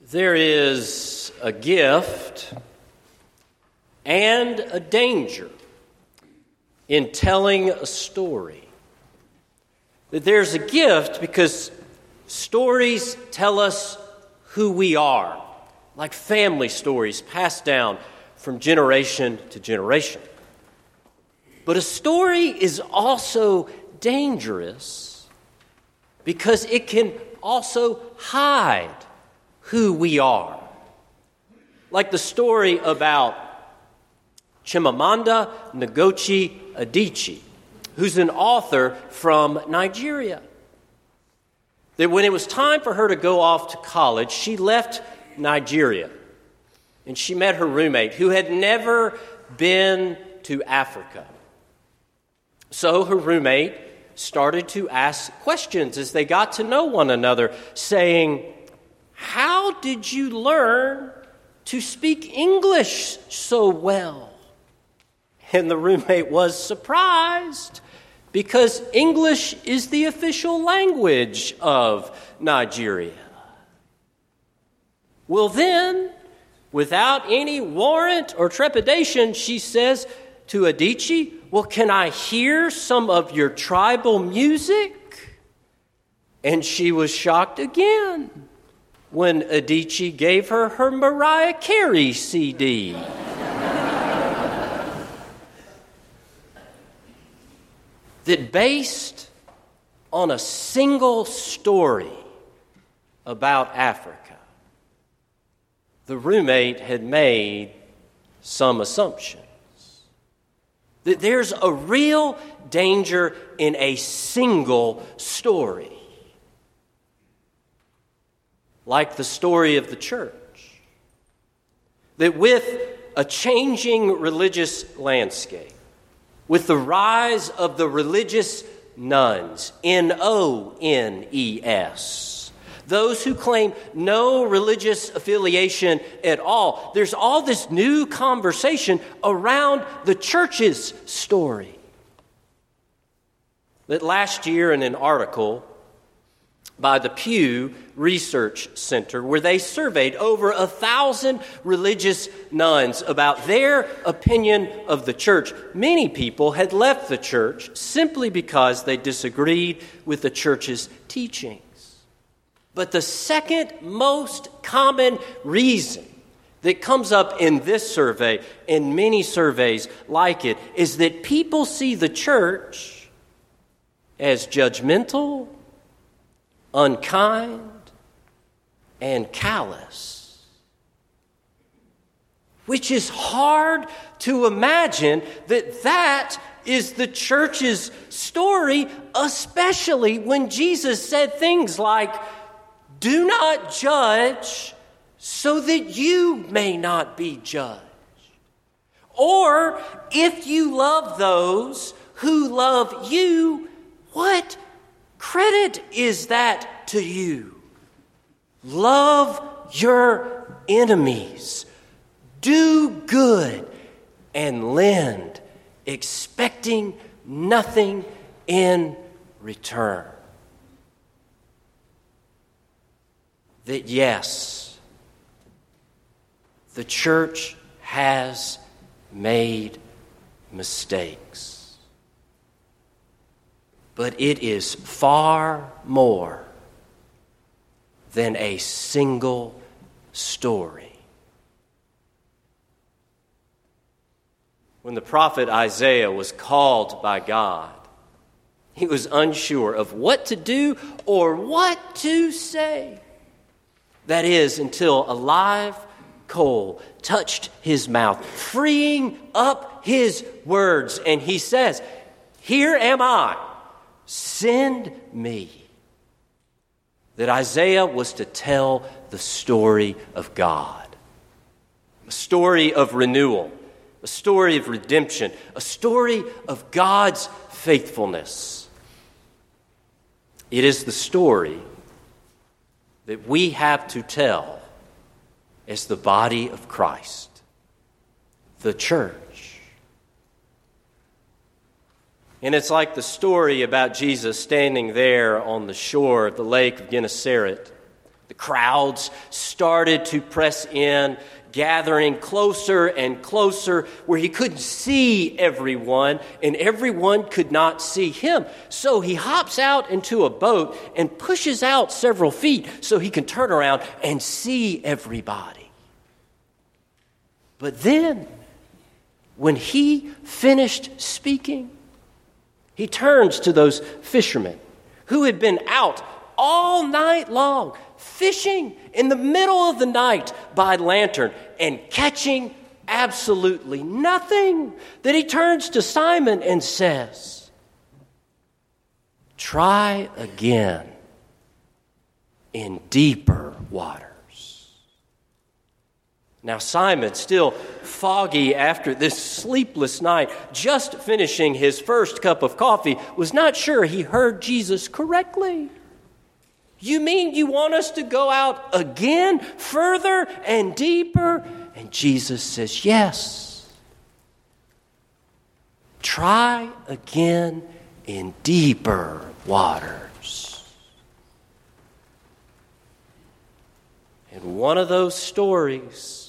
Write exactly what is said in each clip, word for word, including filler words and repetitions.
There is a gift and a danger in telling a story. That there's a gift because stories tell us who we are, like family stories passed down from generation to generation. But a story is also dangerous because it can also hide who we are. Like the story about Chimamanda Ngozi Adichie, who's an author from Nigeria. That when it was time for her to go off to college, she left Nigeria and she met her roommate who had never been to Africa. So her roommate started to ask questions as they got to know one another, saying, "How did you learn to speak English so well?" And the roommate was surprised because English is the official language of Nigeria. Well then, without any warrant or trepidation, she says to Adichie, "Well, can I hear some of your tribal music?" And she was shocked again when Adichie gave her her Mariah Carey C D. That based on a single story about Africa, the roommate had made some assumptions. That there's a real danger in a single story. Like the story of the church. That with a changing religious landscape, with the rise of the religious nones, N O N E S, those who claim no religious affiliation at all, there's all this new conversation around the church's story. That last year in an article by the Pew Research Center, where they surveyed over a thousand religious nuns about their opinion of the church, many people had left the church simply because they disagreed with the church's teachings. But the second most common reason that comes up in this survey, and many surveys like it, is that people see the church as judgmental, unkind, and callous. Which is hard to imagine that that is the church's story, especially when Jesus said things like, "Do not judge so that you may not be judged." Or, "If you love those who love you, what credit is that to you? Love your enemies. Do good and lend, expecting nothing in return." That yes, the church has made mistakes. But it is far more than a single story. When the prophet Isaiah was called by God, he was unsure of what to do or what to say. That is, until a live coal touched his mouth, freeing up his words. And he says, "Here am I, send me." That Isaiah was to tell the story of God. A story of renewal, a story of redemption, a story of God's faithfulness. It is the story that we have to tell as the body of Christ, the church. And it's like the story about Jesus standing there on the shore of the lake of Gennesaret, the crowds started to press in, gathering closer and closer where he couldn't see everyone and everyone could not see him. So he hops out into a boat and pushes out several feet so he can turn around and see everybody. But then, when he finished speaking, he turns to those fishermen who had been out all night long, fishing in the middle of the night by lantern and catching absolutely nothing. Then he turns to Simon and says, "Try again in deeper waters." Now Simon, still foggy after this sleepless night, just finishing his first cup of coffee, was not sure he heard Jesus correctly. "You mean you want us to go out again, further and deeper?" And Jesus says, "Yes. Try again in deeper waters." And one of those stories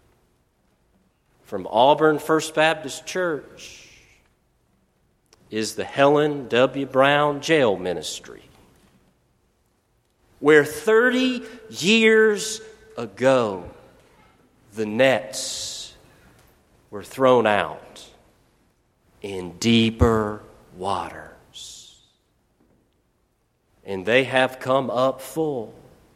from Auburn First Baptist Church is the Helen W. Brown Jail Ministry, where thirty years ago the nets were thrown out in deeper waters. And they have come up full.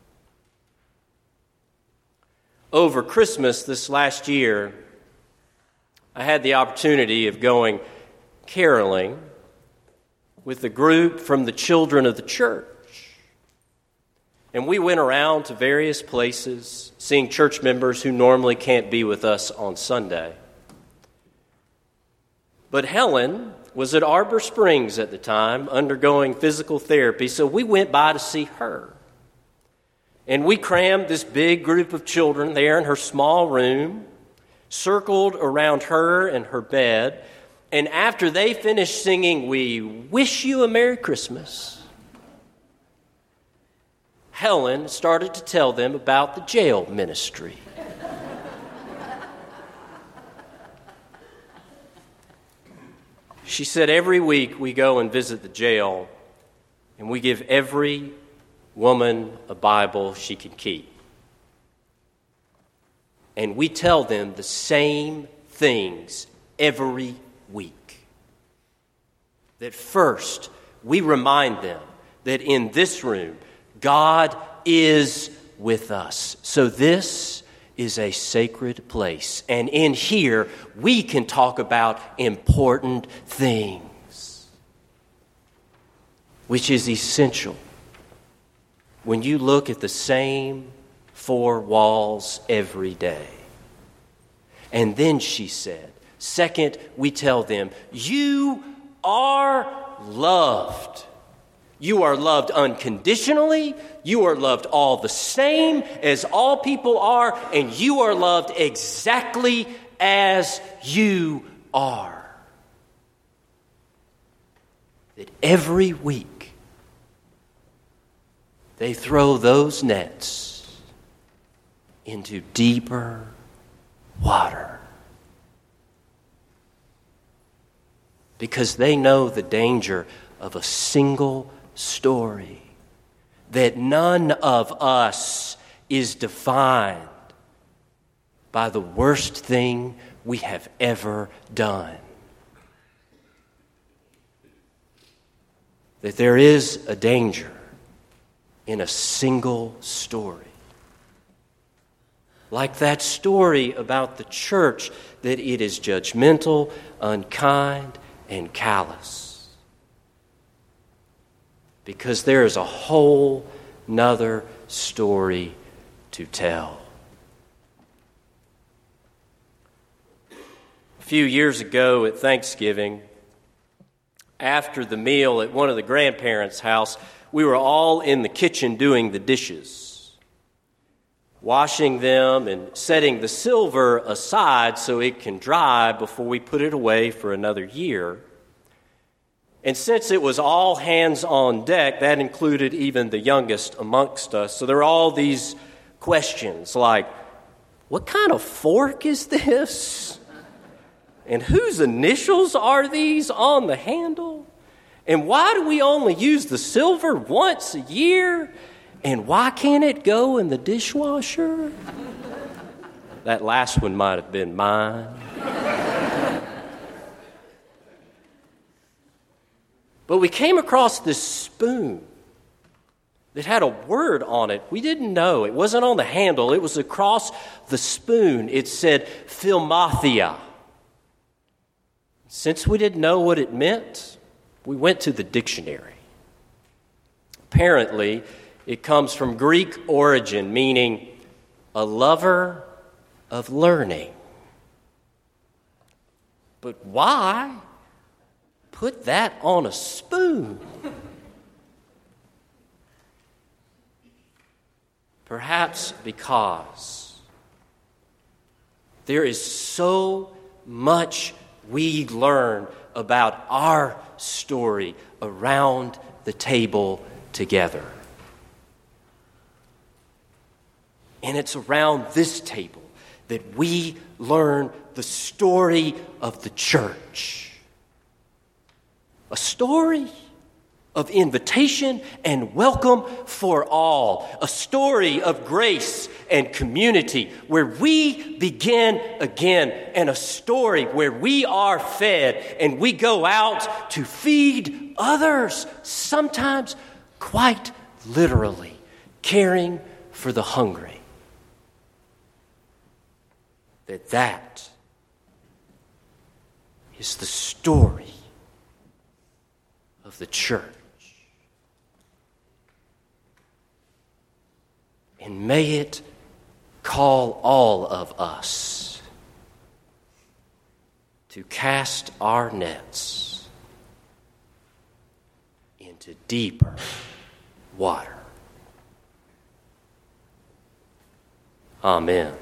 Over Christmas this last year, I had the opportunity of going caroling with a group from the children of the church. And we went around to various places, seeing church members who normally can't be with us on Sunday. But Helen was at Arbor Springs at the time, undergoing physical therapy, so we went by to see her. And we crammed this big group of children there in her small room, circled around her and her bed, and after they finished singing, "We Wish You a Merry Christmas," Helen started to tell them about the jail ministry. She said, "Every week we go and visit the jail, and we give every woman a Bible she can keep. And we tell them the same things every week. That first, we remind them that in this room, God is with us. So this is a sacred place. And in here, we can talk about important things, which is essential when you look at the same four walls every day." And then she said, second, we tell them, you are loved. You are loved unconditionally. You are loved all the same as all people are. And you are loved exactly as you are. That every week they throw those nets into deeper water. Because they know the danger of a single story, that none of us is defined by the worst thing we have ever done. That there is a danger in a single story. Like that story about the church, that it is judgmental, unkind, and callous. Because there is a whole nother story to tell. A few years ago at Thanksgiving, after the meal at one of the grandparents' house, we were all in the kitchen doing the dishes, washing them and setting the silver aside so it can dry before we put it away for another year. And since it was all hands on deck, that included even the youngest amongst us. So there are all these questions like, what kind of fork is this? And whose initials are these on the handle? And why do we only use the silver once a year? And why can't it go in the dishwasher? That last one might have been mine. But we came across this spoon that had a word on it. We didn't know. It wasn't on the handle. It was across the spoon. It said Philomathia. Since we didn't know what it meant, we went to the dictionary. Apparently, it comes from Greek origin, meaning a lover of learning. But why put that on a spoon? Perhaps because there is so much we learn about our story around the table together. And it's around this table that we learn the story of the church. A story of invitation and welcome for all. A story of grace and community where we begin again. And a story where we are fed and we go out to feed others. Sometimes quite literally caring for the hungry. That that is the story of the church. And may it call all of us to cast our nets into deeper water. Amen.